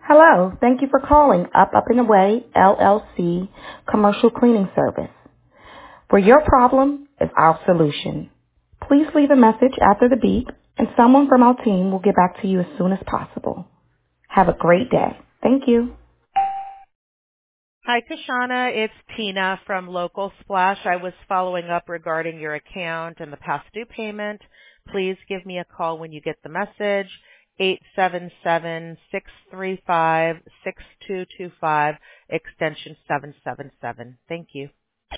Hello. Thank you for calling Up and Away LLC Commercial Cleaning Service. For your problem is our solution. Please leave a message after the beep, and someone from our team will get back to you as soon as possible. Have a great day. Thank you. Hi, Kashana. It's Tina from Local Splash. I was following up regarding your account and the past due payment. Please give me a call when you get the message, 877-635-6225, extension 777. Thank you.